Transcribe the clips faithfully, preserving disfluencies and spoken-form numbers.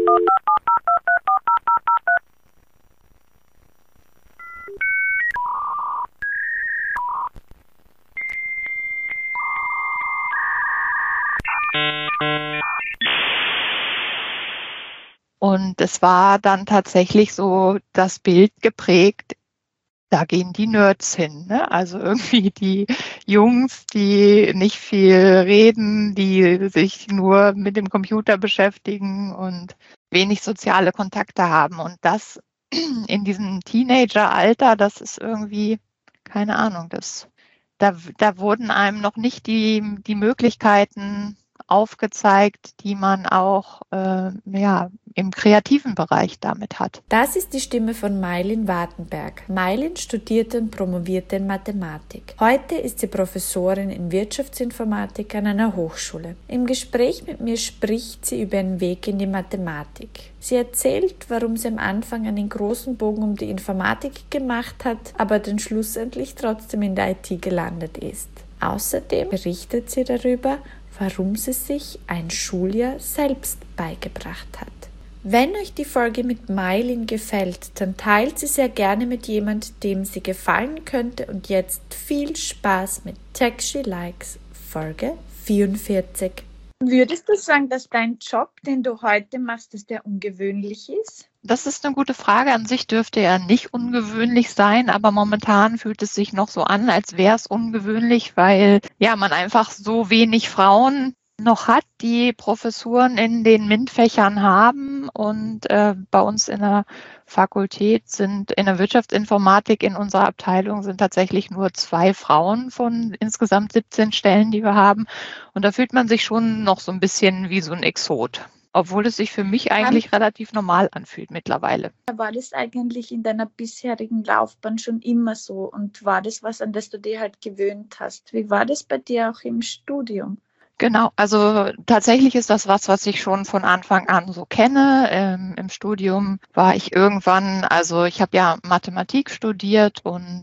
Und es war dann tatsächlich so das Bild geprägt, da gehen die Nerds hin, ne? Also irgendwie die Jungs, die nicht viel reden, die sich nur mit dem Computer beschäftigen und wenig soziale Kontakte haben. Und das in diesem Teenageralter, das ist irgendwie, keine Ahnung, das, da, da wurden einem noch nicht die, die Möglichkeiten aufgezeigt, die man auch äh, ja, im kreativen Bereich damit hat. Das ist die Stimme von Maylin Wartenberg. Maylin studierte und promovierte in Mathematik. Heute ist sie Professorin in Wirtschaftsinformatik an einer Hochschule. Im Gespräch mit mir spricht sie über ihren Weg in die Mathematik. Sie erzählt, warum sie am Anfang einen großen Bogen um die Informatik gemacht hat, aber dann schlussendlich trotzdem in der I T gelandet ist. Außerdem berichtet sie darüber, warum sie sich ein Schuljahr selbst beigebracht hat. Wenn euch die Folge mit Maylin gefällt, dann teilt sie sehr gerne mit jemand, dem sie gefallen könnte. Und jetzt viel Spaß mit Tech She Likes, Folge vierundvierzig. Würdest du sagen, dass dein Job, den du heute machst, dass der ungewöhnlich ist? Das ist eine gute Frage. An sich dürfte er nicht ungewöhnlich sein, aber momentan fühlt es sich noch so an, als wäre es ungewöhnlich, weil ja man einfach so wenig Frauen noch hat, die Professuren in den MINT-Fächern haben. Und äh, bei uns in der Fakultät sind in der Wirtschaftsinformatik in unserer Abteilung sind tatsächlich nur zwei Frauen von insgesamt siebzehn Stellen, die wir haben. Und da fühlt man sich schon noch so ein bisschen wie so ein Exot. Obwohl es sich für mich eigentlich Wann, relativ normal anfühlt mittlerweile. War das eigentlich in deiner bisherigen Laufbahn schon immer so? Und war das was, an das du dir halt gewöhnt hast? Wie war das bei dir auch im Studium? Genau, also tatsächlich ist das was, was ich schon von Anfang an so kenne. Ähm, im Studium war ich irgendwann, also ich habe ja Mathematik studiert und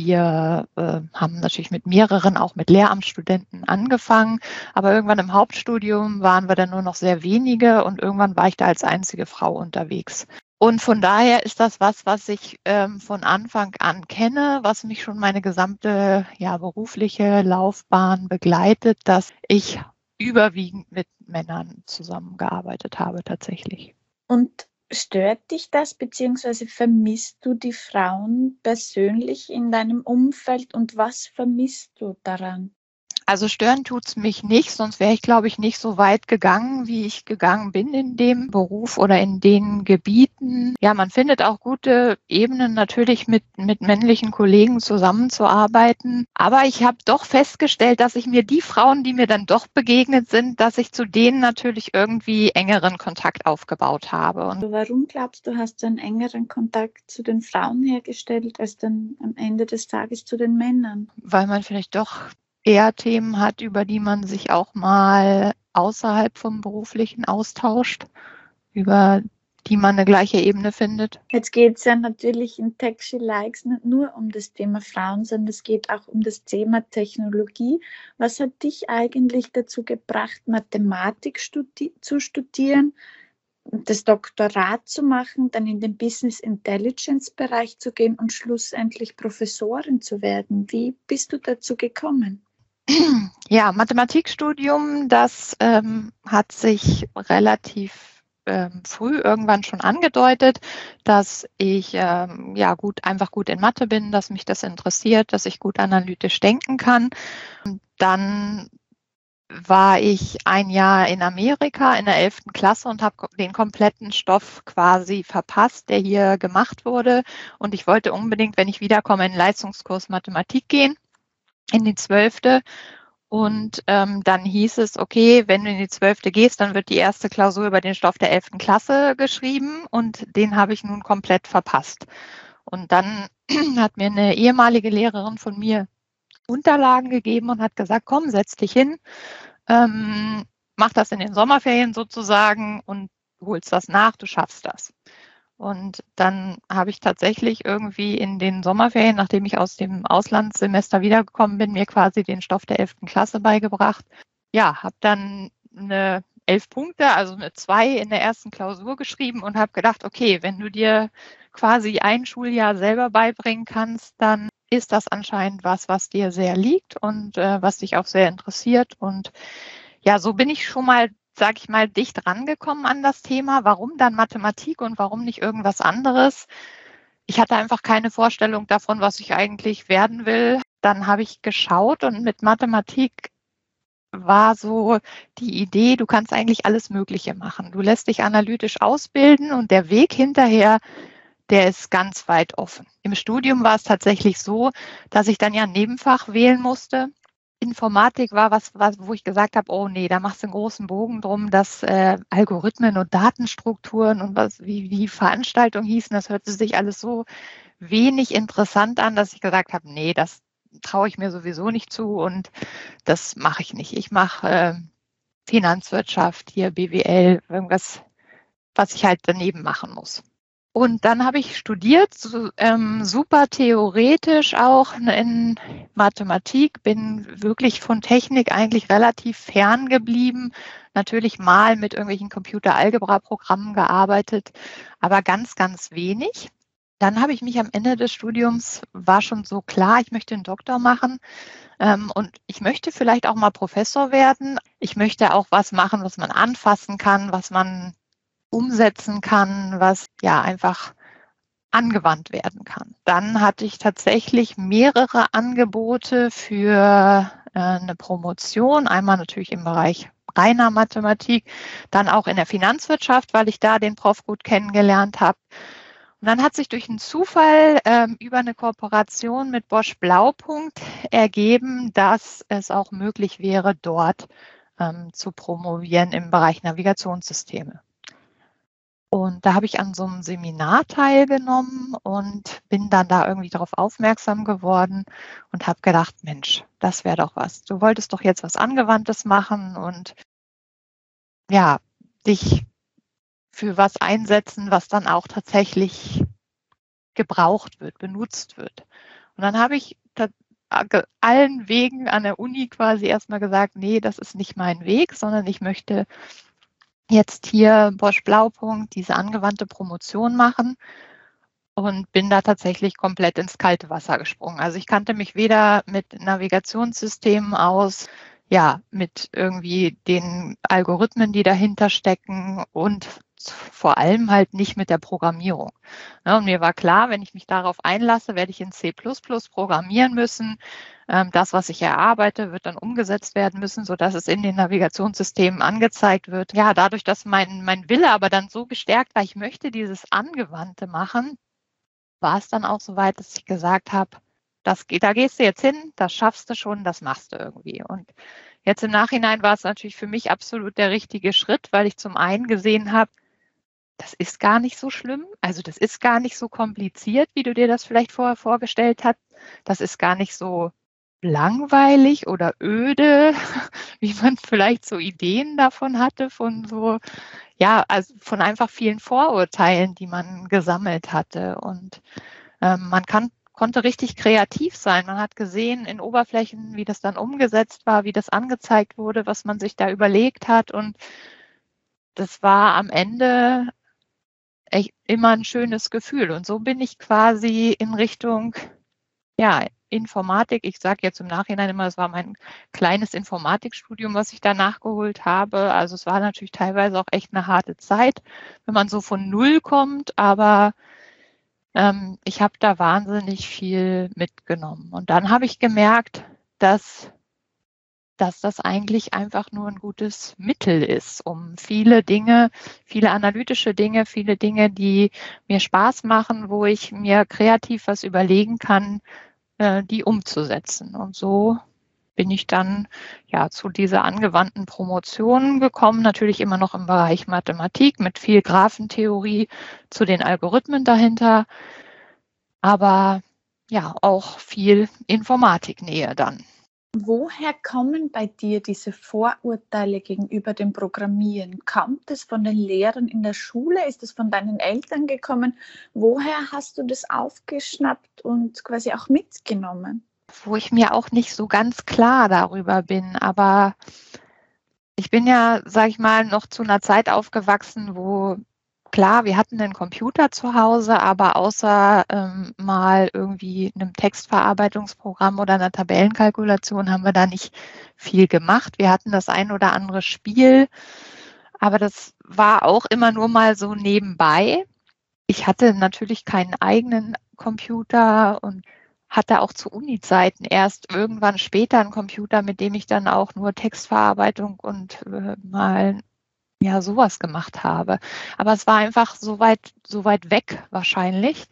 wir äh, haben natürlich mit mehreren, auch mit Lehramtsstudenten angefangen. Aber irgendwann im Hauptstudium waren wir dann nur noch sehr wenige und irgendwann war ich da als einzige Frau unterwegs. Und von daher ist das was, was ich ähm, von Anfang an kenne, was mich schon meine gesamte ja, berufliche Laufbahn begleitet, dass ich überwiegend mit Männern zusammengearbeitet habe tatsächlich. Und stört dich das, beziehungsweise vermisst du die Frauen persönlich in deinem Umfeld und was vermisst du daran? Also stören tut's mich nicht, sonst wäre ich, glaube ich, nicht so weit gegangen, wie ich gegangen bin in dem Beruf oder in den Gebieten. Ja, man findet auch gute Ebenen natürlich mit, mit männlichen Kollegen zusammenzuarbeiten. Aber ich habe doch festgestellt, dass ich mir die Frauen, die mir dann doch begegnet sind, dass ich zu denen natürlich irgendwie engeren Kontakt aufgebaut habe. Und warum glaubst du, hast du einen engeren Kontakt zu den Frauen hergestellt, als dann am Ende des Tages zu den Männern? Weil man vielleicht doch eher Themen hat, über die man sich auch mal außerhalb vom Beruflichen austauscht, über die man eine gleiche Ebene findet. Jetzt geht es ja natürlich in Tech She Likes nicht nur um das Thema Frauen, sondern es geht auch um das Thema Technologie. Was hat dich eigentlich dazu gebracht, Mathematik studi- zu studieren, das Doktorat zu machen, dann in den Business Intelligence Bereich zu gehen und schlussendlich Professorin zu werden? Wie bist du dazu gekommen? Ja, Mathematikstudium, das ähm, hat sich relativ ähm, früh irgendwann schon angedeutet, dass ich ähm, ja gut einfach gut in Mathe bin, dass mich das interessiert, dass ich gut analytisch denken kann. Und dann war ich ein Jahr in Amerika in der elften Klasse und habe den kompletten Stoff quasi verpasst, der hier gemacht wurde. Und ich wollte unbedingt, wenn ich wiederkomme, in den Leistungskurs Mathematik gehen, in die zwölfte. Und ähm, dann hieß es, okay, wenn du in die zwölfte gehst, dann wird die erste Klausur über den Stoff der elften Klasse geschrieben und den habe ich nun komplett verpasst. Und dann hat mir eine ehemalige Lehrerin von mir Unterlagen gegeben und hat gesagt, komm, setz dich hin, ähm, mach das in den Sommerferien sozusagen und holst das nach, du schaffst das. Und dann habe ich tatsächlich irgendwie in den Sommerferien, nachdem ich aus dem Auslandssemester wiedergekommen bin, mir quasi den Stoff der elften Klasse beigebracht. Ja, habe dann eine elf Punkte, also eine zwei in der ersten Klausur geschrieben und habe gedacht, okay, wenn du dir quasi ein Schuljahr selber beibringen kannst, dann ist das anscheinend was, was dir sehr liegt und äh, was dich auch sehr interessiert. Und ja, so bin ich schon mal, sag ich mal, dicht rangekommen an das Thema. Warum dann Mathematik und warum nicht irgendwas anderes? Ich hatte einfach keine Vorstellung davon, was ich eigentlich werden will. Dann habe ich geschaut und mit Mathematik war so die Idee, du kannst eigentlich alles Mögliche machen. Du lässt dich analytisch ausbilden und der Weg hinterher, der ist ganz weit offen. Im Studium war es tatsächlich so, dass ich dann ja ein Nebenfach wählen musste. Informatik war was, was wo ich gesagt habe, oh nee, da machst du einen großen Bogen drum, dass äh, Algorithmen und Datenstrukturen und was wie wie Veranstaltungen hießen, das hörte sich alles so wenig interessant an, dass ich gesagt habe, nee, das traue ich mir sowieso nicht zu und das mache ich nicht. Ich mache äh, Finanzwirtschaft, hier B W L, irgendwas, was ich halt daneben machen muss. Und dann habe ich studiert, so, ähm, super theoretisch auch in Mathematik, bin wirklich von Technik eigentlich relativ fern geblieben. Natürlich mal mit irgendwelchen Computeralgebra-Programmen gearbeitet, aber ganz, ganz wenig. Dann habe ich mich am Ende des Studiums, war schon so klar, ich möchte einen Doktor machen ähm, und ich möchte vielleicht auch mal Professor werden. Ich möchte auch was machen, was man anfassen kann, was man umsetzen kann, was ja einfach angewandt werden kann. Dann hatte ich tatsächlich mehrere Angebote für äh, eine Promotion, einmal natürlich im Bereich reiner Mathematik, dann auch in der Finanzwirtschaft, weil ich da den Prof gut kennengelernt habe. Und dann hat sich durch einen Zufall ähm, über eine Kooperation mit Bosch Blaupunkt ergeben, dass es auch möglich wäre, dort ähm, zu promovieren im Bereich Navigationssysteme. Und da habe ich an so einem Seminar teilgenommen und bin dann da irgendwie darauf aufmerksam geworden und habe gedacht, Mensch, das wäre doch was. Du wolltest doch jetzt was Angewandtes machen und ja, dich für was einsetzen, was dann auch tatsächlich gebraucht wird, benutzt wird. Und dann habe ich allen Wegen an der Uni quasi erstmal gesagt, nee, das ist nicht mein Weg, sondern ich möchte jetzt hier Bosch Blaupunkt diese angewandte Promotion machen und bin da tatsächlich komplett ins kalte Wasser gesprungen. Also ich kannte mich weder mit Navigationssystemen aus, ja, mit irgendwie den Algorithmen, die dahinter stecken und vor allem halt nicht mit der Programmierung. Ja, und mir war klar, wenn ich mich darauf einlasse, werde ich in C plus plus programmieren müssen. Das, was ich erarbeite, wird dann umgesetzt werden müssen, sodass es in den Navigationssystemen angezeigt wird. Ja, dadurch, dass mein, mein Wille aber dann so gestärkt war, ich möchte dieses Angewandte machen, war es dann auch so weit, dass ich gesagt habe, das geht, da gehst du jetzt hin, das schaffst du schon, das machst du irgendwie. Und jetzt im Nachhinein war es natürlich für mich absolut der richtige Schritt, weil ich zum einen gesehen habe, das ist gar nicht so schlimm. Also das ist gar nicht so kompliziert, wie du dir das vielleicht vorher vorgestellt hast. Das ist gar nicht so langweilig oder öde, wie man vielleicht so Ideen davon hatte, von so, ja, also von einfach vielen Vorurteilen, die man gesammelt hatte. Und ähm, man kann, konnte richtig kreativ sein. Man hat gesehen in Oberflächen, wie das dann umgesetzt war, wie das angezeigt wurde, was man sich da überlegt hat. Und das war am Ende echt immer ein schönes Gefühl. Und so bin ich quasi in Richtung, ja, Informatik. Ich sage jetzt im Nachhinein immer, es war mein kleines Informatikstudium, was ich da nachgeholt habe. Also es war natürlich teilweise auch echt eine harte Zeit, wenn man so von Null kommt. Aber ähm, ich habe da wahnsinnig viel mitgenommen. Und dann habe ich gemerkt, dass dass das eigentlich einfach nur ein gutes Mittel ist, um viele Dinge, viele analytische Dinge, viele Dinge, die mir Spaß machen, wo ich mir kreativ was überlegen kann, äh, die umzusetzen. Und so bin ich dann ja zu dieser angewandten Promotion gekommen, natürlich immer noch im Bereich Mathematik mit viel Graphentheorie zu den Algorithmen dahinter, aber ja auch viel Informatiknähe dann. Woher kommen bei dir diese Vorurteile gegenüber dem Programmieren? Kommt es von den Lehrern in der Schule? Ist es von deinen Eltern gekommen? Woher hast du das aufgeschnappt und quasi auch mitgenommen? Wo ich mir auch nicht so ganz klar darüber bin, aber Ich bin ja, sage ich mal, noch zu einer Zeit aufgewachsen, wo, klar, wir hatten einen Computer zu Hause, aber außer ähm, mal irgendwie einem Textverarbeitungsprogramm oder einer Tabellenkalkulation haben wir da nicht viel gemacht. Wir hatten das ein oder andere Spiel, aber das war auch immer nur mal so nebenbei. Ich hatte natürlich keinen eigenen Computer und hatte auch zu Uni-Zeiten erst irgendwann später einen Computer, mit dem ich dann auch nur Textverarbeitung und äh, mal ja sowas gemacht habe. Aber es war einfach so weit, so weit weg wahrscheinlich.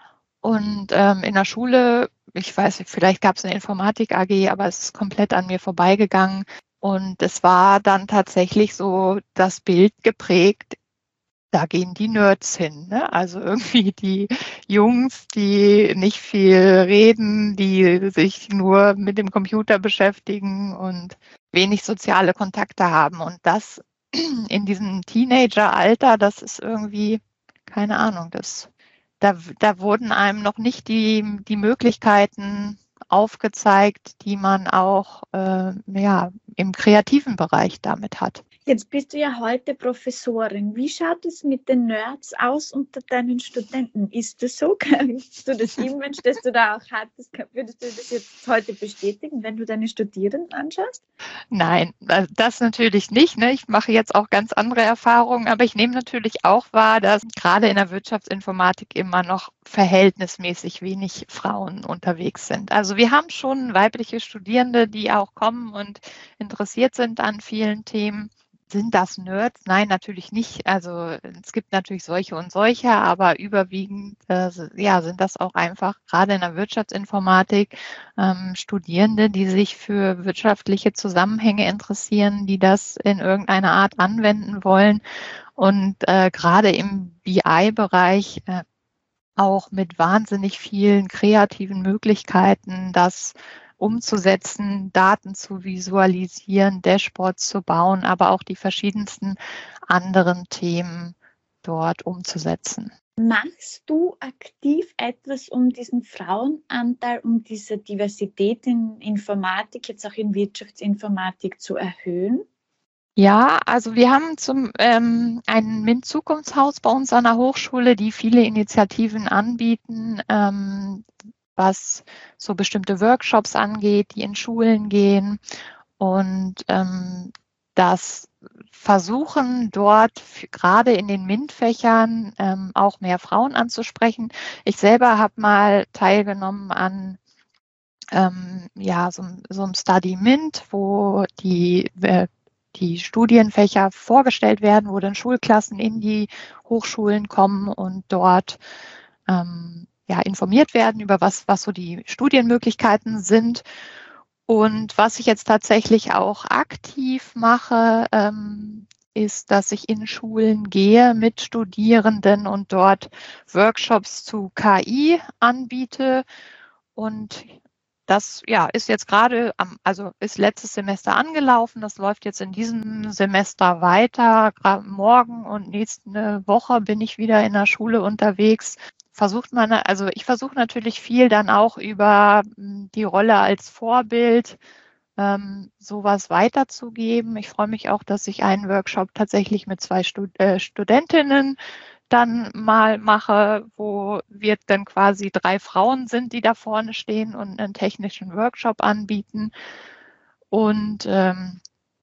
Und ähm, in der Schule, ich weiß nicht, vielleicht gab es eine Informatik-A G, aber es ist komplett an mir vorbeigegangen. Und es war dann tatsächlich so das Bild geprägt, da gehen die Nerds hin, ne? Also irgendwie die Jungs, die nicht viel reden, die sich nur mit dem Computer beschäftigen und wenig soziale Kontakte haben. Und das in diesem Teenageralter, das ist irgendwie, keine Ahnung, das, da, da wurden einem noch nicht die, die Möglichkeiten aufgezeigt, die man auch äh, ja, im kreativen Bereich damit hat. Jetzt bist du ja heute Professorin. Wie schaut es mit den Nerds aus unter deinen Studenten? Ist das so? Kannst du das Image, das du da auch hattest, würdest du das jetzt heute bestätigen, wenn du deine Studierenden anschaust? Nein, das natürlich nicht. Ne? Ich mache jetzt auch ganz andere Erfahrungen, aber ich nehme natürlich auch wahr, dass gerade in der Wirtschaftsinformatik immer noch verhältnismäßig wenig Frauen unterwegs sind. Also wir haben schon weibliche Studierende, die auch kommen und interessiert sind an vielen Themen. Sind das Nerds? Nein, natürlich nicht. Also es gibt natürlich solche und solche, aber überwiegend äh, ja, sind das auch einfach gerade in der Wirtschaftsinformatik ähm, Studierende, die sich für wirtschaftliche Zusammenhänge interessieren, die das in irgendeiner Art anwenden wollen und äh, gerade im B I-Bereich äh, auch mit wahnsinnig vielen kreativen Möglichkeiten, das umzusetzen, Daten zu visualisieren, Dashboards zu bauen, aber auch die verschiedensten anderen Themen dort umzusetzen. Machst du aktiv etwas, um diesen Frauenanteil, um diese Diversität in Informatik, jetzt auch in Wirtschaftsinformatik zu erhöhen? Ja, also wir haben zum ähm, ein MINT-Zukunftshaus bei uns an der Hochschule, die viele Initiativen anbieten, ähm, was so bestimmte Workshops angeht, die in Schulen gehen und ähm, das versuchen dort gerade in den MINT-Fächern ähm, auch mehr Frauen anzusprechen. Ich selber habe mal teilgenommen an ähm, ja, so, so einem Study MINT, wo die äh, die Studienfächer vorgestellt werden, wo dann Schulklassen in die Hochschulen kommen und dort ähm, ja, informiert werden über was, was so die Studienmöglichkeiten sind. Und was ich jetzt tatsächlich auch aktiv mache, ähm, ist, dass ich in Schulen gehe mit Studierenden und dort Workshops zu K I anbiete. Und das ja, ist jetzt gerade, am, also ist letztes Semester angelaufen. Das läuft jetzt in diesem Semester weiter. Gerade morgen und nächste Woche bin ich wieder in der Schule unterwegs. Versucht man, also ich versuche natürlich viel dann auch über die Rolle als Vorbild ähm, sowas weiterzugeben. Ich freue mich auch, dass ich einen Workshop tatsächlich mit zwei Stud äh, Studentinnen dann mal mache, wo wir dann quasi drei Frauen sind, die da vorne stehen und einen technischen Workshop anbieten. Und ähm,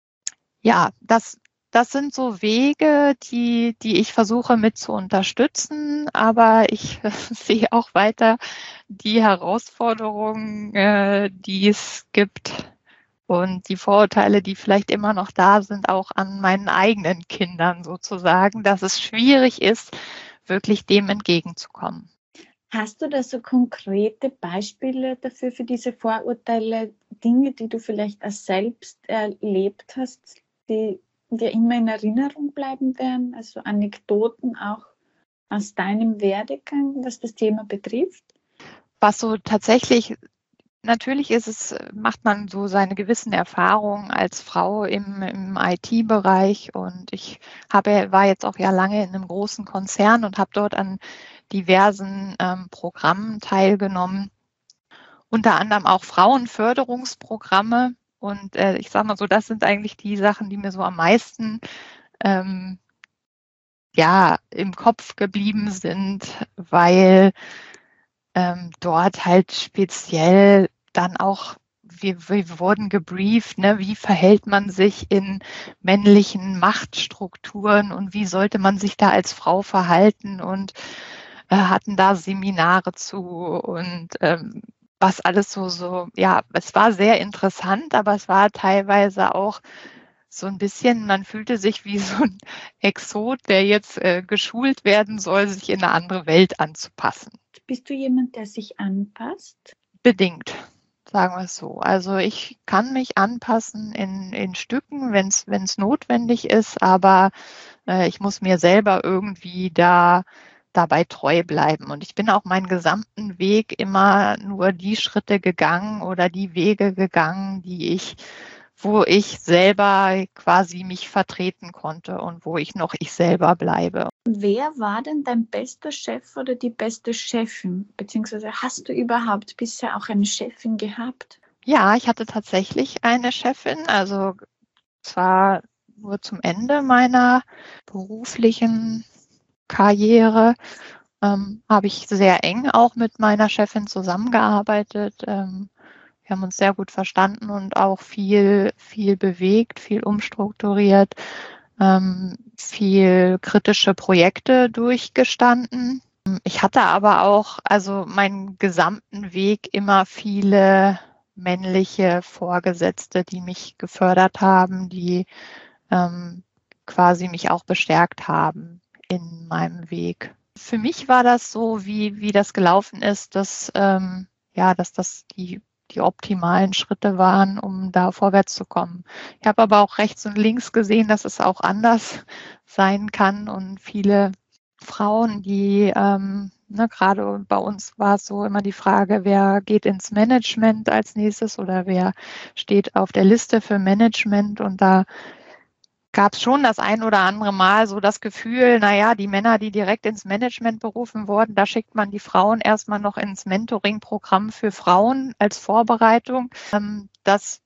ja, das, das sind so Wege, die, die ich versuche mit zu unterstützen, aber ich äh, sehe auch weiter die Herausforderungen, äh, die es gibt und die Vorurteile, die vielleicht immer noch da sind, auch an meinen eigenen Kindern sozusagen, dass es schwierig ist, wirklich dem entgegenzukommen. Hast du da so konkrete Beispiele dafür, für diese Vorurteile, Dinge, die du vielleicht auch selbst erlebt hast, die dir immer in Erinnerung bleiben werden? Also Anekdoten auch aus deinem Werdegang, was das Thema betrifft? Was so tatsächlich Natürlich ist es, macht man so seine gewissen Erfahrungen als Frau im, im I T-Bereich und ich habe, war jetzt auch ja lange in einem großen Konzern und habe dort an diversen ähm, Programmen teilgenommen, unter anderem auch Frauenförderungsprogramme. Und äh, ich sage mal so, das sind eigentlich die Sachen, die mir so am meisten ähm, ja, im Kopf geblieben sind, weil ähm, dort halt speziell dann auch, wir, wir wurden gebrieft, ne, wie verhält man sich in männlichen Machtstrukturen und wie sollte man sich da als Frau verhalten und äh, hatten da Seminare zu und ähm, was alles so, so, ja, es war sehr interessant, aber es war teilweise auch so ein bisschen, man fühlte sich wie so ein Exot, der jetzt äh, geschult werden soll, sich in eine andere Welt anzupassen. Bist du jemand, der sich anpasst? Bedingt, sagen wir es so. Also ich kann mich anpassen in, in Stücken, wenn es notwendig ist, aber äh, ich muss mir selber irgendwie da dabei treu bleiben. Und ich bin auch meinen gesamten Weg immer nur die Schritte gegangen oder die Wege gegangen, die ich, wo ich selber quasi mich vertreten konnte und wo ich noch ich selber bleibe. Wer war denn dein bester Chef oder die beste Chefin? Beziehungsweise hast du überhaupt bisher auch eine Chefin gehabt? Ja, ich hatte tatsächlich eine Chefin, also zwar nur zum Ende meiner beruflichen Karriere, ähm, habe ich sehr eng auch mit meiner Chefin zusammengearbeitet. Ähm, wir haben uns sehr gut verstanden und auch viel, viel bewegt, viel umstrukturiert, ähm, viel kritische Projekte durchgestanden. Ich hatte aber auch, also meinen gesamten Weg immer viele männliche Vorgesetzte, die mich gefördert haben, die ähm, quasi mich auch bestärkt haben in meinem Weg. Für mich war das so, wie, wie das gelaufen ist, dass, ähm, ja, dass das die, die optimalen Schritte waren, um da vorwärts zu kommen. Ich habe aber auch rechts und links gesehen, dass es auch anders sein kann und viele Frauen, die ähm, ne, gerade bei uns war es so immer die Frage, wer geht ins Management als nächstes oder wer steht auf der Liste für Management, und da gab es schon das ein oder andere Mal so das Gefühl, naja, die Männer, die direkt ins Management berufen wurden, da schickt man die Frauen erstmal noch ins Mentoring-Programm für Frauen als Vorbereitung. Ähm, das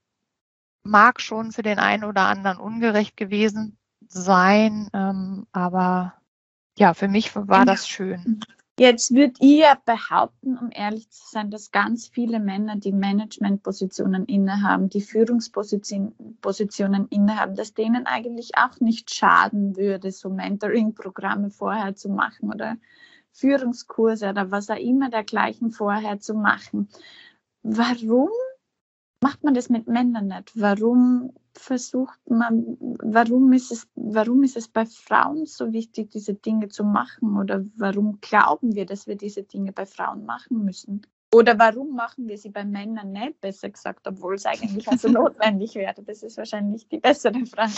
mag schon für den einen oder anderen ungerecht gewesen sein, ähm, aber ja, für mich war das schön. Jetzt würde ich ja behaupten, um ehrlich zu sein, dass ganz viele Männer, die Managementpositionen innehaben, die Führungspositionen innehaben, dass denen eigentlich auch nicht schaden würde, so Mentoring-Programme vorher zu machen oder Führungskurse oder was auch immer dergleichen vorher zu machen. Warum macht man das mit Männern nicht? Warum versucht man, warum ist es, warum ist es bei Frauen so wichtig, diese Dinge zu machen? Oder warum glauben wir, dass wir diese Dinge bei Frauen machen müssen? Oder warum machen wir sie bei Männern nicht, besser gesagt, obwohl es eigentlich also notwendig wäre? Das ist wahrscheinlich die bessere Frage.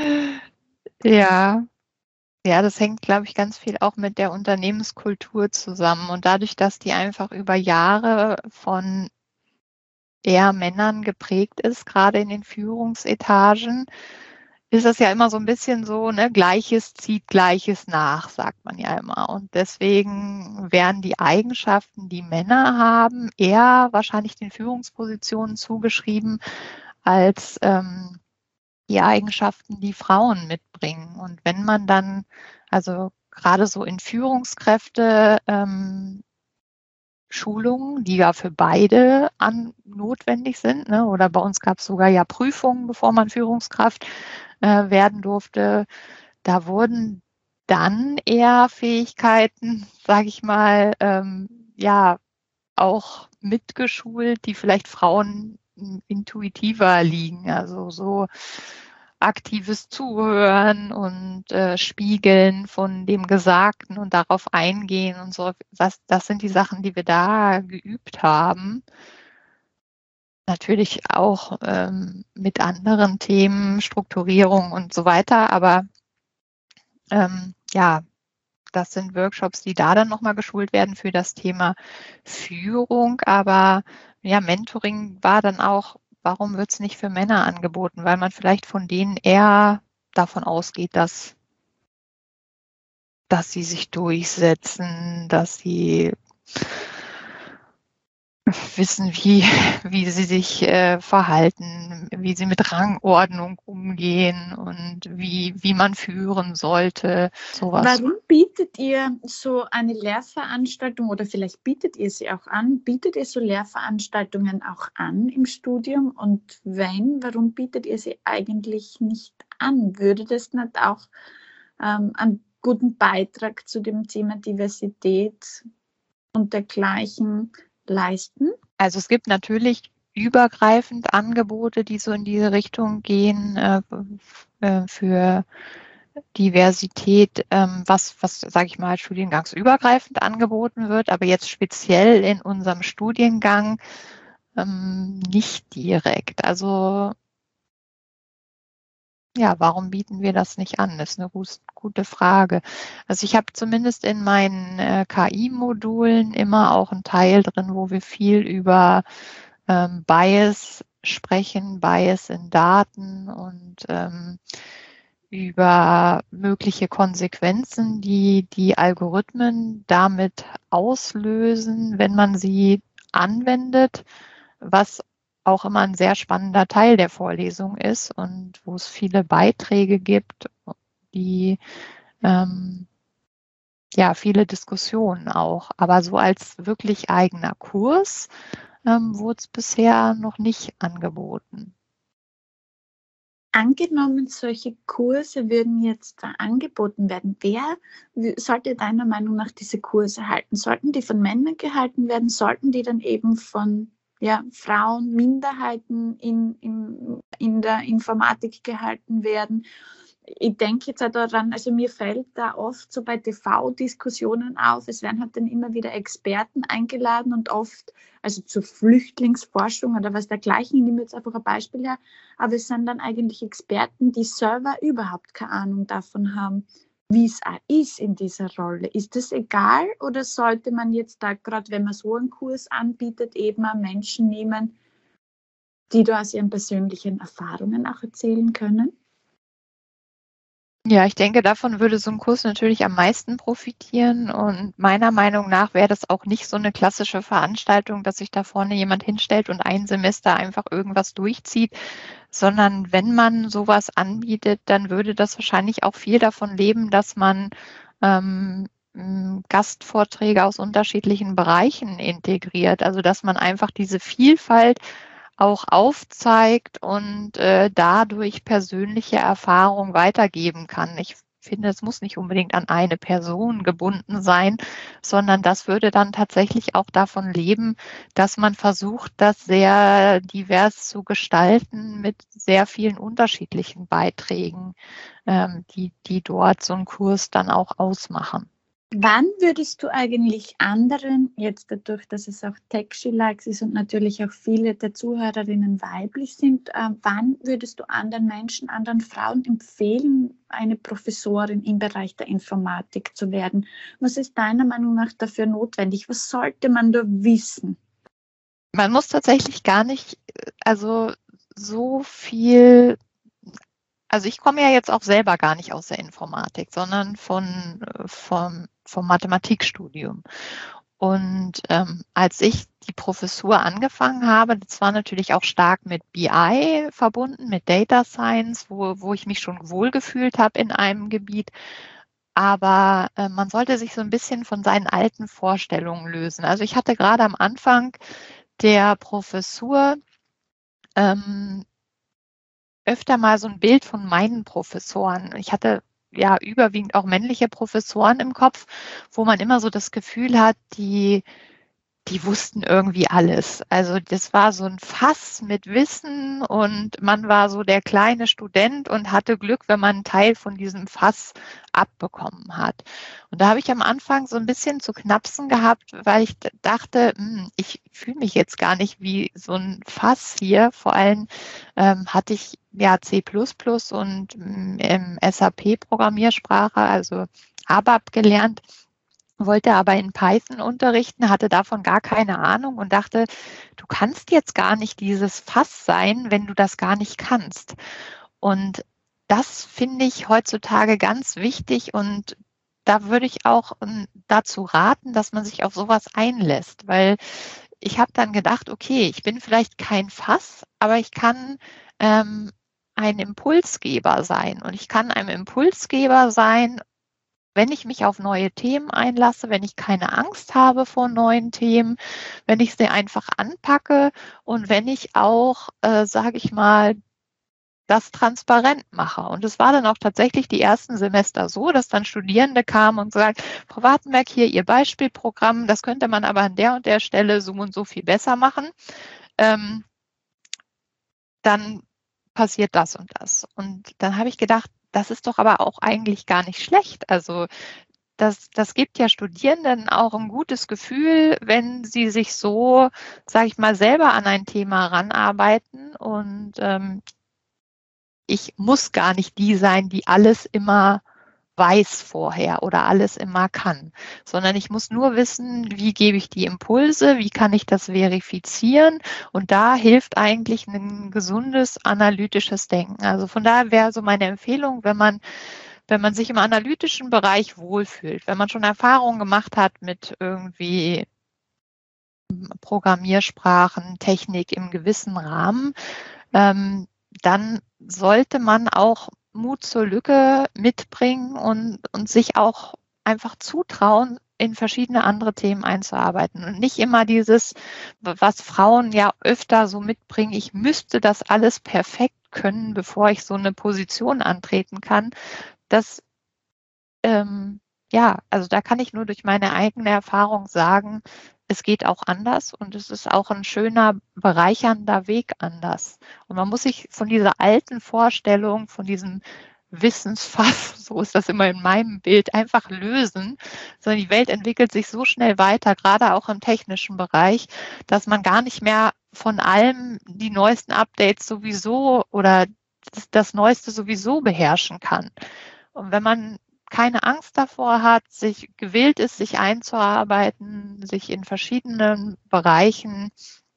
Ja, ja, das hängt, glaube ich, ganz viel auch mit der Unternehmenskultur zusammen. Und dadurch, dass die einfach über Jahre von eher Männern geprägt ist, gerade in den Führungsetagen, ist das ja immer so ein bisschen so, ne, Gleiches zieht Gleiches nach, sagt man ja immer. Und deswegen werden die Eigenschaften, die Männer haben, eher wahrscheinlich den Führungspositionen zugeschrieben als ähm, die Eigenschaften, die Frauen mitbringen. Und wenn man dann, also gerade so in Führungskräfte, ähm, Schulungen, die ja für beide an, notwendig sind, ne? Oder bei uns gab es sogar ja Prüfungen, bevor man Führungskraft äh, werden durfte. Da wurden dann eher Fähigkeiten, sage ich mal, ähm, ja, auch mitgeschult, die vielleicht Frauen intuitiver liegen. Also so aktives Zuhören und äh, Spiegeln von dem Gesagten und darauf eingehen und so. Das, das sind die Sachen, die wir da geübt haben. Natürlich auch ähm, mit anderen Themen, Strukturierung und so weiter. Aber ähm, ja, das sind Workshops, die da dann nochmal geschult werden für das Thema Führung. Aber ja, Mentoring war dann auch, warum wird es nicht für Männer angeboten? Weil man vielleicht von denen eher davon ausgeht, dass, dass sie sich durchsetzen, dass sie wissen, wie, wie sie sich äh, verhalten, wie sie mit Rangordnung umgehen und wie, wie man führen sollte, sowas. Warum bietet ihr so eine Lehrveranstaltung oder vielleicht bietet ihr sie auch an? Bietet ihr so Lehrveranstaltungen auch an im Studium? Und wenn, warum bietet ihr sie eigentlich nicht an? Würde das nicht auch ähm, einen guten Beitrag zu dem Thema Diversität und dergleichen leisten? Also es gibt natürlich übergreifend Angebote, die so in diese Richtung gehen, äh, äh, für Diversität, ähm, was, was sage ich mal, studiengangsübergreifend angeboten wird, aber jetzt speziell in unserem Studiengang ähm, nicht direkt. Also ja, warum bieten wir das nicht an? Das ist eine gute Frage. Also ich habe zumindest in meinen äh, K I-Modulen immer auch einen Teil drin, wo wir viel über ähm, Bias sprechen, Bias in Daten und ähm, über mögliche Konsequenzen, die die Algorithmen damit auslösen, wenn man sie anwendet, was auch immer ein sehr spannender Teil der Vorlesung ist und wo es viele Beiträge gibt, die ähm, ja viele Diskussionen auch, aber so als wirklich eigener Kurs ähm, wurde es bisher noch nicht angeboten. Angenommen, solche Kurse würden jetzt angeboten werden. Wer sollte deiner Meinung nach diese Kurse halten? Sollten die von Männern gehalten werden? Sollten die dann eben von ja, Frauen, Minderheiten in, in, in der Informatik gehalten werden? Ich denke jetzt auch daran, also mir fällt da oft so bei T V-Diskussionen auf, es werden halt dann immer wieder Experten eingeladen und oft, also zur Flüchtlingsforschung oder was dergleichen, ich nehme jetzt einfach ein Beispiel her, aber es sind dann eigentlich Experten, die selber überhaupt keine Ahnung davon haben, wie es auch ist in dieser Rolle. Ist das egal oder sollte man jetzt da, gerade wenn man so einen Kurs anbietet, eben auch Menschen nehmen, die da aus ihren persönlichen Erfahrungen auch erzählen können? Ja, ich denke, davon würde so ein Kurs natürlich am meisten profitieren und meiner Meinung nach wäre das auch nicht so eine klassische Veranstaltung, dass sich da vorne jemand hinstellt und ein Semester einfach irgendwas durchzieht, sondern wenn man sowas anbietet, dann würde das wahrscheinlich auch viel davon leben, dass man ähm, Gastvorträge aus unterschiedlichen Bereichen integriert, also dass man einfach diese Vielfalt auch aufzeigt und äh, dadurch persönliche Erfahrung weitergeben kann. Ich finde, es muss nicht unbedingt an eine Person gebunden sein, sondern das würde dann tatsächlich auch davon leben, dass man versucht, das sehr divers zu gestalten mit sehr vielen unterschiedlichen Beiträgen, ähm, die, die dort so einen Kurs dann auch ausmachen. Wann würdest du eigentlich anderen, jetzt dadurch, dass es auch Tech-She-Likes ist und natürlich auch viele der Zuhörerinnen weiblich sind, äh, wann würdest du anderen Menschen, anderen Frauen empfehlen, eine Professorin im Bereich der Informatik zu werden? Was ist deiner Meinung nach dafür notwendig? Was sollte man da wissen? Man muss tatsächlich gar nicht, also so viel. Also ich komme ja jetzt auch selber gar nicht aus der Informatik, sondern von, vom, vom Mathematikstudium. Und ähm, als ich die Professur angefangen habe, das war natürlich auch stark mit B I verbunden, mit Data Science, wo, wo ich mich schon wohlgefühlt habe in einem Gebiet. Aber äh, man sollte sich so ein bisschen von seinen alten Vorstellungen lösen. Also ich hatte gerade am Anfang der Professur ähm, öfter mal so ein Bild von meinen Professoren. Ich hatte ja überwiegend auch männliche Professoren im Kopf, wo man immer so das Gefühl hat, die, die wussten irgendwie alles. Also das war so ein Fass mit Wissen und man war so der kleine Student und hatte Glück, wenn man einen Teil von diesem Fass abbekommen hat. Und da habe ich am Anfang so ein bisschen zu knapsen gehabt, weil ich dachte, hm, ich fühle mich jetzt gar nicht wie so ein Fass hier. Vor allem ähm, hatte ich ja C plus plus und ähm, S A P-Programmiersprache, also A B A P gelernt, wollte aber in Python unterrichten, hatte davon gar keine Ahnung und dachte, du kannst jetzt gar nicht dieses Fass sein, wenn du das gar nicht kannst. Und das finde ich heutzutage ganz wichtig und da würde ich auch dazu raten, dass man sich auf sowas einlässt, weil ich habe dann gedacht, okay, ich bin vielleicht kein Fass, aber ich kann ähm, ein Impulsgeber sein. Und ich kann ein Impulsgeber sein, wenn ich mich auf neue Themen einlasse, wenn ich keine Angst habe vor neuen Themen, wenn ich sie einfach anpacke und wenn ich auch, äh, sage ich mal, das transparent mache. Und es war dann auch tatsächlich die ersten Semester so, dass dann Studierende kamen und sagten, Frau Wartenberg, hier Ihr Beispielprogramm, das könnte man aber an der und der Stelle so und so viel besser machen. Ähm, dann passiert das und das. Und dann habe ich gedacht, das ist doch aber auch eigentlich gar nicht schlecht. Also das, das gibt ja Studierenden auch ein gutes Gefühl, wenn sie sich so, sage ich mal, selber an ein Thema ranarbeiten. Und ähm, ich muss gar nicht die sein, die alles immer weiß vorher oder alles immer kann, sondern ich muss nur wissen, wie gebe ich die Impulse, wie kann ich das verifizieren, und da hilft eigentlich ein gesundes analytisches Denken. Also von daher wäre so meine Empfehlung, wenn man wenn man sich im analytischen Bereich wohlfühlt, wenn man schon Erfahrungen gemacht hat mit irgendwie Programmiersprachen, Technik im gewissen Rahmen, ähm, dann sollte man auch Mut zur Lücke mitbringen und, und sich auch einfach zutrauen, in verschiedene andere Themen einzuarbeiten. Und nicht immer dieses, was Frauen ja öfter so mitbringen, ich müsste das alles perfekt können, bevor ich so eine Position antreten kann. Das, ähm, ja, also da kann ich nur durch meine eigene Erfahrung sagen, es geht auch anders und es ist auch ein schöner, bereichernder Weg anders. Und man muss sich von dieser alten Vorstellung, von diesem Wissensfass, so ist das immer in meinem Bild, einfach lösen, sondern die Welt entwickelt sich so schnell weiter, gerade auch im technischen Bereich, dass man gar nicht mehr von allem die neuesten Updates sowieso oder das, das Neueste sowieso beherrschen kann. Und wenn man keine Angst davor hat, sich gewillt ist, sich einzuarbeiten, sich in verschiedenen Bereichen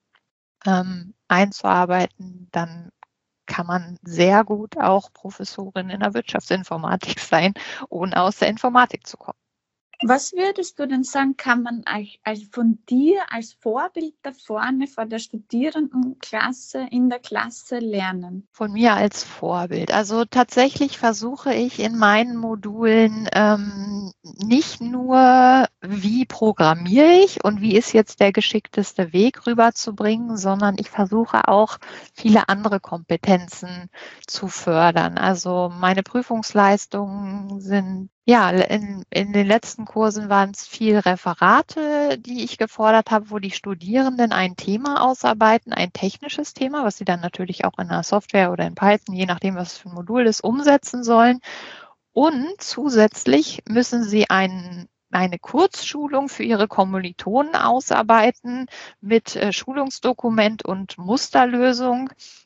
ähm, einzuarbeiten, dann kann man sehr gut auch Professorin in der Wirtschaftsinformatik sein, ohne aus der Informatik zu kommen. Was würdest du denn sagen, kann man also von dir als Vorbild da vorne vor der Studierendenklasse in der Klasse lernen? Von mir als Vorbild. Also tatsächlich versuche ich in meinen Modulen ähm, nicht nur, wie programmiere ich und wie ist jetzt der geschickteste Weg rüberzubringen, sondern ich versuche auch viele andere Kompetenzen zu fördern. Also meine Prüfungsleistungen sind Ja, in, in den letzten Kursen waren es viel Referate, die ich gefordert habe, wo die Studierenden ein Thema ausarbeiten, ein technisches Thema, was sie dann natürlich auch in einer Software oder in Python, je nachdem, was für ein Modul ist, umsetzen sollen. Und zusätzlich müssen sie einen eine Kurzschulung für ihre Kommilitonen ausarbeiten mit äh, Schulungsdokument und Musterlösung,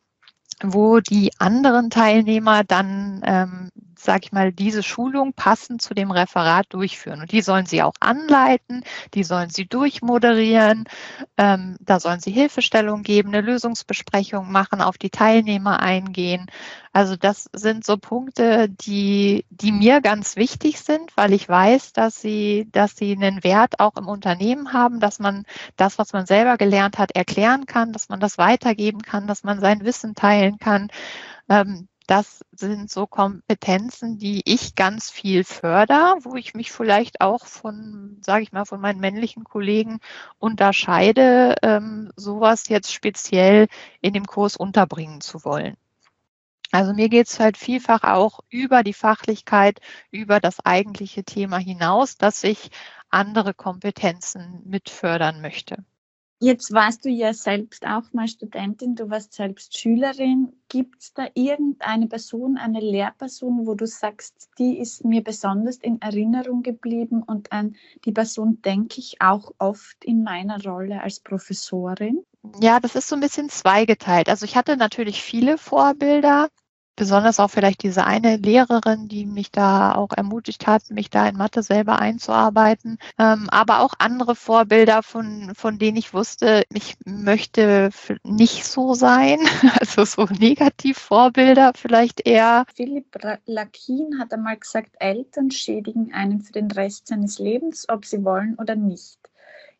wo die anderen Teilnehmer dann, ähm, sag ich mal, diese Schulung passend zu dem Referat durchführen. Und die sollen sie auch anleiten, die sollen sie durchmoderieren, ähm, da sollen sie Hilfestellung geben, eine Lösungsbesprechung machen, auf die Teilnehmer eingehen. Also das sind so Punkte, die, die mir ganz wichtig sind, weil ich weiß, dass sie, dass sie einen Wert auch im Unternehmen haben, dass man das, was man selber gelernt hat, erklären kann, dass man das weitergeben kann, dass man sein Wissen teilen kann. Ähm, das sind so Kompetenzen, die ich ganz viel fördere, wo ich mich vielleicht auch von, sage ich mal, von meinen männlichen Kollegen unterscheide, ähm, sowas jetzt speziell in dem Kurs unterbringen zu wollen. Also mir geht es halt vielfach auch über die Fachlichkeit, über das eigentliche Thema hinaus, dass ich andere Kompetenzen mit fördern möchte. Jetzt warst du ja selbst auch mal Studentin, du warst selbst Schülerin. Gibt es da irgendeine Person, eine Lehrperson, wo du sagst, die ist mir besonders in Erinnerung geblieben und an die Person denke ich auch oft in meiner Rolle als Professorin? Ja, das ist so ein bisschen zweigeteilt. Also ich hatte natürlich viele Vorbilder, besonders auch vielleicht diese eine Lehrerin, die mich da auch ermutigt hat, mich da in Mathe selber einzuarbeiten. Ähm, aber auch andere Vorbilder, von, von denen ich wusste, ich möchte nicht so sein. Also so Negativvorbilder vielleicht eher. Philipp Lakin hat einmal gesagt, Eltern schädigen einen für den Rest seines Lebens, ob sie wollen oder nicht.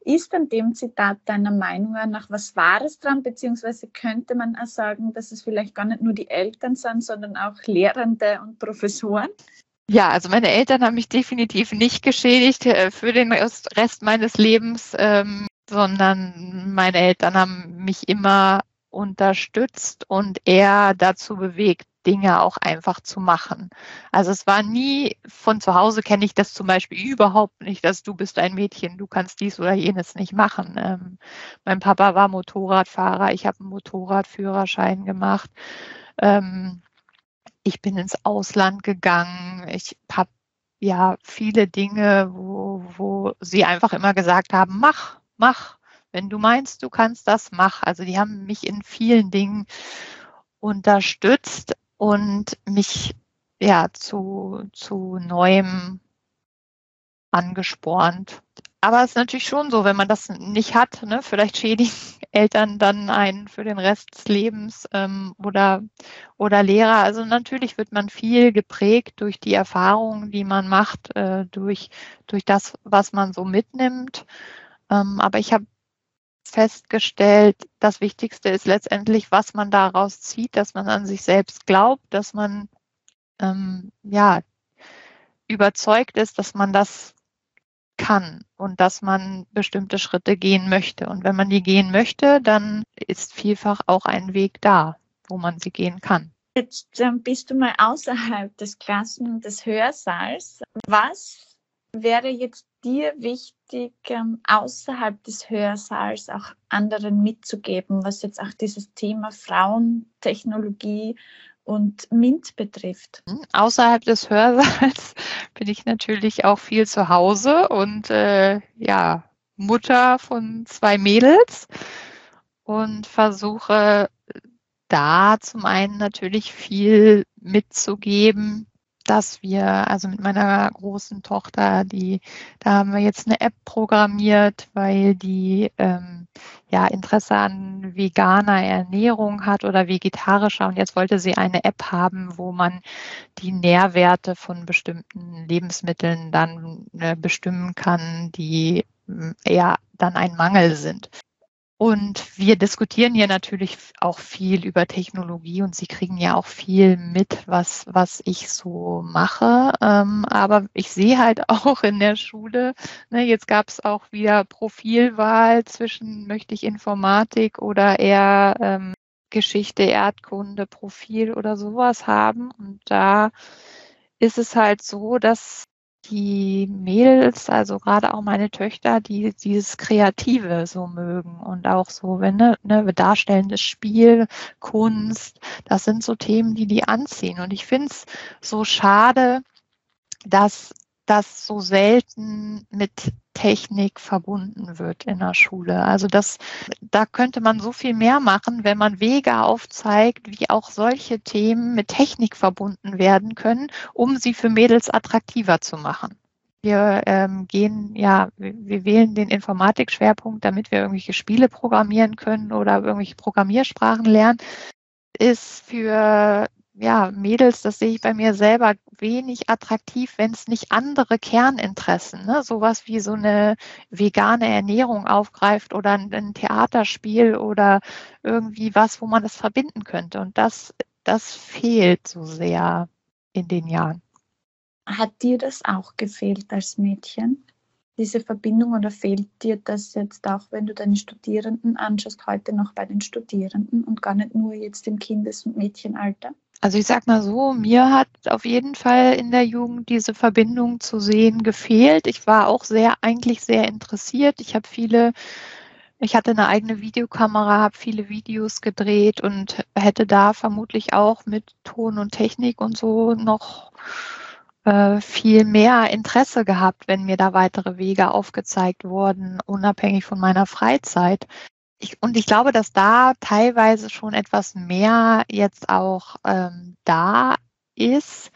Ist an dem Zitat deiner Meinung nach was Wahres dran, beziehungsweise könnte man auch sagen, dass es vielleicht gar nicht nur die Eltern sind, sondern auch Lehrende und Professoren? Ja, also meine Eltern haben mich definitiv nicht geschädigt äh, für den Rest meines Lebens, ähm, sondern meine Eltern haben mich immer unterstützt und eher dazu bewegt, Dinge auch einfach zu machen. Also es war nie, von zu Hause kenne ich das zum Beispiel überhaupt nicht, dass du bist ein Mädchen, du kannst dies oder jenes nicht machen. Ähm, mein Papa war Motorradfahrer, ich habe einen Motorradführerschein gemacht. Ähm, ich bin ins Ausland gegangen. Ich habe ja viele Dinge, wo, wo sie einfach immer gesagt haben, mach, mach. Wenn du meinst, du kannst das, mach. Also die haben mich in vielen Dingen unterstützt und mich ja zu, zu Neuem angespornt. Aber es ist natürlich schon so, wenn man das nicht hat, ne, vielleicht schädigen Eltern dann einen für den Rest des Lebens ähm, oder, oder Lehrer. Also natürlich wird man viel geprägt durch die Erfahrungen, die man macht, äh, durch, durch das, was man so mitnimmt. Ähm, aber ich habe festgestellt, das Wichtigste ist letztendlich, was man daraus zieht, dass man an sich selbst glaubt, dass man ähm, ja überzeugt ist, dass man das kann und dass man bestimmte Schritte gehen möchte. Und wenn man die gehen möchte, dann ist vielfach auch ein Weg da, wo man sie gehen kann. Jetzt ähm, bist du mal außerhalb des Klassen- und des Hörsaals. Was wäre jetzt dir wichtig, ähm, außerhalb des Hörsaals auch anderen mitzugeben, was jetzt auch dieses Thema Frauentechnologie und MINT betrifft? Außerhalb des Hörsaals bin ich natürlich auch viel zu Hause und äh, ja, Mutter von zwei Mädels und versuche da zum einen natürlich viel mitzugeben, dass wir, also mit meiner großen Tochter, die, da haben wir jetzt eine App programmiert, weil die ähm, ja Interesse an veganer Ernährung hat oder vegetarischer und jetzt wollte sie eine App haben, wo man die Nährwerte von bestimmten Lebensmitteln dann äh, bestimmen kann, die äh, eher dann ein Mangel sind. Und wir diskutieren hier natürlich auch viel über Technologie und Sie kriegen ja auch viel mit, was, was ich so mache. Ähm, aber ich sehe halt auch in der Schule, ne, jetzt gab es auch wieder Profilwahl zwischen, möchte ich Informatik oder eher ähm, Geschichte, Erdkunde, Profil oder sowas haben. Und da ist es halt so, dass die Mädels, also gerade auch meine Töchter, die dieses Kreative so mögen und auch so, wenn ne, ne, darstellendes Spiel, Kunst, das sind so Themen, die die anziehen. Und ich finde es so schade, dass das so selten mit Technik verbunden wird in der Schule. Also das, da könnte man so viel mehr machen, wenn man Wege aufzeigt, wie auch solche Themen mit Technik verbunden werden können, um sie für Mädels attraktiver zu machen. Wir ähm, gehen, ja, wir, wir wählen den Informatikschwerpunkt, damit wir irgendwelche Spiele programmieren können oder irgendwelche Programmiersprachen lernen, ist für ja, Mädels, das sehe ich bei mir selber, wenig attraktiv, wenn es nicht andere Kerninteressen, ne, sowas wie so eine vegane Ernährung aufgreift oder ein, ein Theaterspiel oder irgendwie was, wo man das verbinden könnte. Und das, das fehlt so sehr in den Jahren. Hat dir das auch gefehlt als Mädchen, diese Verbindung, oder fehlt dir das jetzt auch, wenn du deine Studierenden anschaust, heute noch bei den Studierenden und gar nicht nur jetzt im Kindes- und Mädchenalter? Also ich sag mal so, mir hat auf jeden Fall in der Jugend diese Verbindung zu sehen gefehlt. Ich war auch sehr, eigentlich sehr interessiert. Ich habe viele, ich hatte eine eigene Videokamera, habe viele Videos gedreht und hätte da vermutlich auch mit Ton und Technik und so noch äh, viel mehr Interesse gehabt, wenn mir da weitere Wege aufgezeigt wurden, unabhängig von meiner Freizeit. Ich, und ich glaube, dass da teilweise schon etwas mehr jetzt auch ähm, da ist.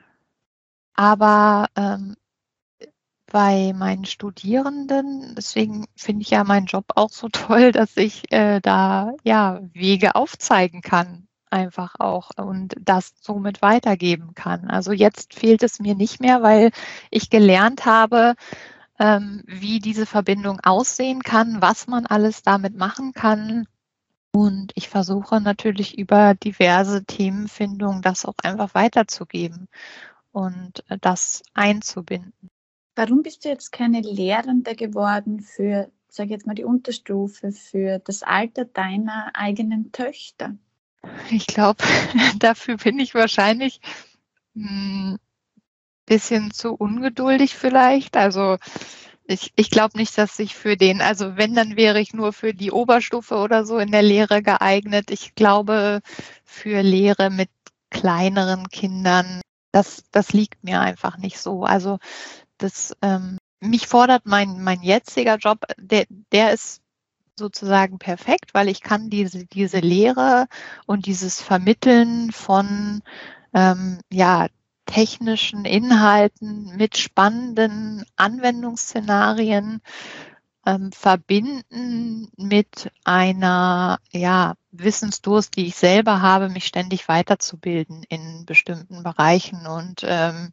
Aber ähm, bei meinen Studierenden, deswegen finde ich ja meinen Job auch so toll, dass ich äh, da ja Wege aufzeigen kann, einfach auch und das somit weitergeben kann. Also jetzt fehlt es mir nicht mehr, weil ich gelernt habe, ähm, wie diese Verbindung aussehen kann, was man alles damit machen kann. Und ich versuche natürlich über diverse Themenfindungen das auch einfach weiterzugeben und äh, das einzubinden. Warum bist du jetzt keine Lehrende geworden für, sag ich jetzt mal, die Unterstufe, für das Alter deiner eigenen Töchter? Ich glaube, dafür bin ich wahrscheinlich ein bisschen zu ungeduldig vielleicht. Also ich, ich glaube nicht, dass ich für den, also wenn, dann wäre ich nur für die Oberstufe oder so in der Lehre geeignet. Ich glaube, für Lehre mit kleineren Kindern, das, das liegt mir einfach nicht so. Also das, ähm, mich fordert mein, mein jetziger Job, der, der ist sozusagen perfekt, weil ich kann diese, diese Lehre und dieses Vermitteln von ähm, ja, technischen Inhalten mit spannenden Anwendungsszenarien ähm, verbinden mit einer ja, Wissensdurst, die ich selber habe, mich ständig weiterzubilden in bestimmten Bereichen und ähm,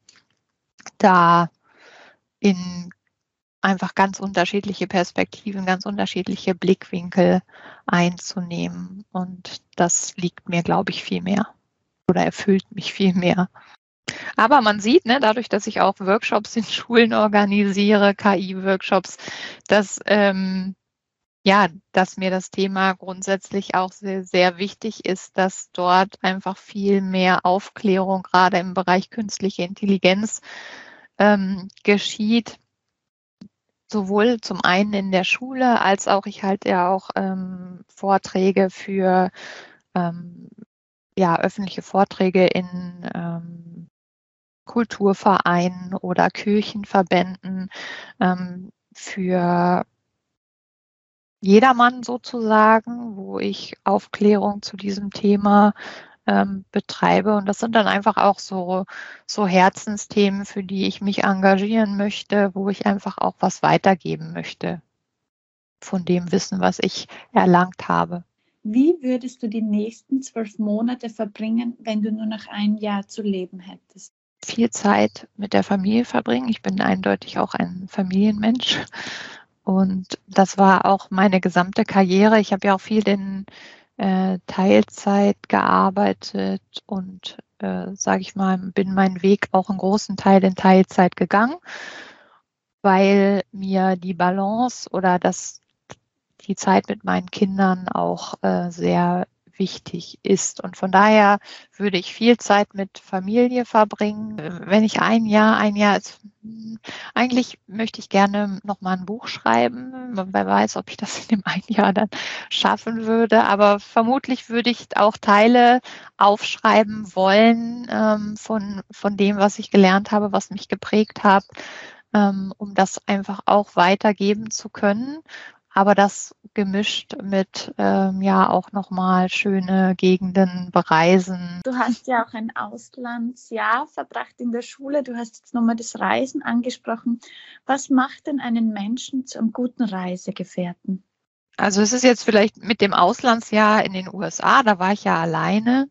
da in einfach ganz unterschiedliche Perspektiven, ganz unterschiedliche Blickwinkel einzunehmen. Und das liegt mir, glaube ich, viel mehr oder erfüllt mich viel mehr. Aber man sieht, ne, dadurch, dass ich auch Workshops in Schulen organisiere, K I-Workshops, dass, ähm, ja, dass mir das Thema grundsätzlich auch sehr, sehr wichtig ist, dass dort einfach viel mehr Aufklärung gerade im Bereich künstliche Intelligenz ähm, geschieht. Sowohl zum einen in der Schule, als auch ich halte ja auch ähm, Vorträge für ähm, ja, öffentliche Vorträge in ähm, Kulturvereinen oder Kirchenverbänden ähm, für jedermann sozusagen, wo ich Aufklärung zu diesem Thema ähm, betreibe. Und das sind dann einfach auch so, so Herzensthemen, für die ich mich engagieren möchte, wo ich einfach auch was weitergeben möchte von dem Wissen, was ich erlangt habe. Wie würdest du die nächsten zwölf Monate verbringen, wenn du nur noch ein Jahr zu leben hättest? Viel Zeit mit der Familie verbringen. Ich bin eindeutig auch ein Familienmensch. Und das war auch meine gesamte Karriere. Ich habe ja auch viel in äh, Teilzeit gearbeitet und, äh, sage ich mal, bin meinen Weg auch einen großen Teil in Teilzeit gegangen, weil mir die Balance oder das, die Zeit mit meinen Kindern auch äh, sehr wichtig ist. Und von daher würde ich viel Zeit mit Familie verbringen. Wenn ich ein Jahr, ein Jahr ist, eigentlich möchte ich gerne noch mal ein Buch schreiben. Wer weiß, ob ich das in dem einen Jahr dann schaffen würde. Aber vermutlich würde ich auch Teile aufschreiben wollen ähm, von, von dem, was ich gelernt habe, was mich geprägt hat, ähm, um das einfach auch weitergeben zu können. Aber das gemischt mit ähm, ja auch nochmal schöne Gegenden bereisen. Du hast ja auch ein Auslandsjahr verbracht in der Schule. Du hast jetzt nochmal das Reisen angesprochen. Was macht denn einen Menschen zu einem guten Reisegefährten? Also es ist jetzt vielleicht mit dem Auslandsjahr in den U S A, da war ich ja alleine.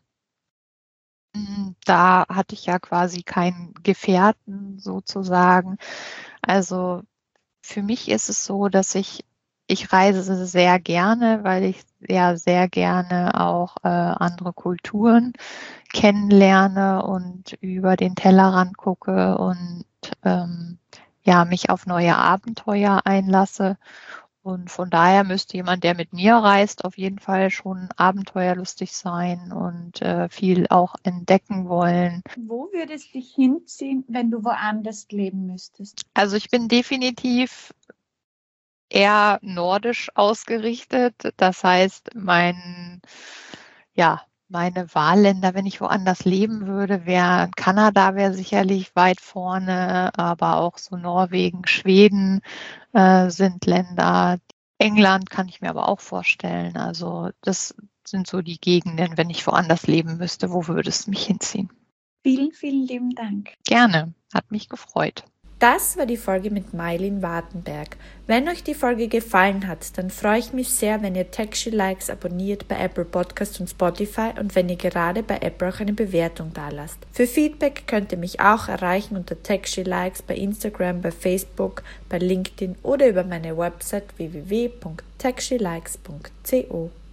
Da hatte ich ja quasi keinen Gefährten sozusagen. Also für mich ist es so, dass ich Ich reise sehr gerne, weil ich ja sehr gerne auch äh, andere Kulturen kennenlerne und über den Tellerrand gucke und ähm, ja, mich auf neue Abenteuer einlasse. Und von daher müsste jemand, der mit mir reist, auf jeden Fall schon abenteuerlustig sein und äh, viel auch entdecken wollen. Wo würdest du dich hinziehen, wenn du woanders leben müsstest? Also ich bin definitiv eher nordisch ausgerichtet. Das heißt, mein, ja, meine Wahlländer, wenn ich woanders leben würde, wäre Kanada wäre sicherlich weit vorne, aber auch so Norwegen, Schweden äh, sind Länder. England kann ich mir aber auch vorstellen. Also das sind so die Gegenden, wenn ich woanders leben müsste, wo würde es mich hinziehen? Vielen, vielen lieben Dank. Gerne, hat mich gefreut. Das war die Folge mit Mailin Wartenberg. Wenn euch die Folge gefallen hat, dann freue ich mich sehr, wenn ihr TechShe Likes abonniert bei Apple Podcasts und Spotify und wenn ihr gerade bei Apple auch eine Bewertung dalasst. Für Feedback könnt ihr mich auch erreichen unter TechShe Likes bei Instagram, bei Facebook, bei LinkedIn oder über meine Website w w w punkt techshelikes punkt co.